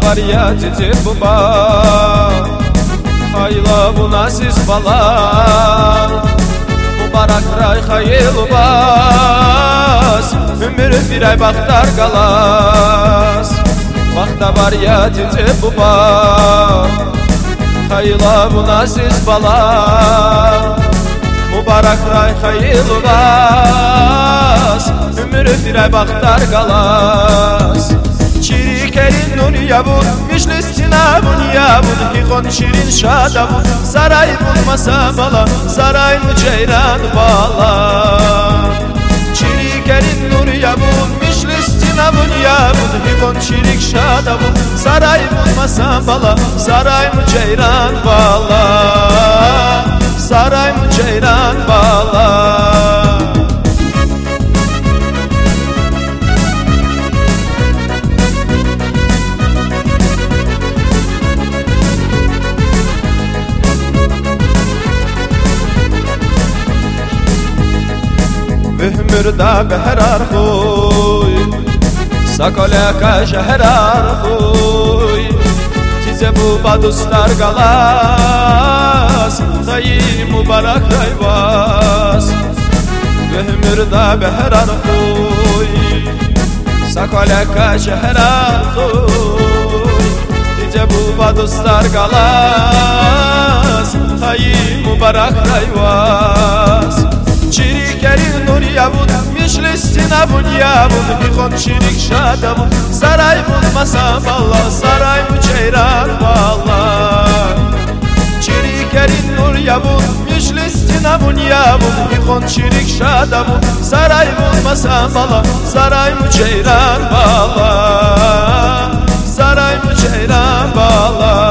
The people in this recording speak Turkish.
var cici buba, hayla bu nasiz bala. Mübarek ray hayırlı bas, ömür bir ay baktar galas. Vakta var ya cici buba, hayla bu nasiz bala. Mübarek ray hayırlı bas, ömür bir ay baktar galas. Çirikerin nur yavur, mişlistin abun yavur. Hikon şirin şadavur, saray bulmasa bala. Saray mı ceyran bala. Çirikerin nur yavur, mişlistin abun yavur. Hikon şirik şadavur, saray bulmasa bala. Saray mı ceyran bala. Saray mı ceyran bala. Mühmürda behrar huy, Sakoleka şehrar huy. Tize bu badustar galas, Tayi mübarek rayvas. Mühmürda behrar huy, Sakoleka şehrar huy. Tize bu badustar galas, Tayi mübarek rayvas. Çirikerin nur yavud, mişlistin abun yavud. Hikon şirik şadavud, saray bulmasa balla. Saray mı ceyran balla. Çirikerin nur yavud, mişlistin abun yavud. Hikon şirik şadavud, saray bulmasa balla. Saray mı ceyran balla. Saray mı ceyran balla.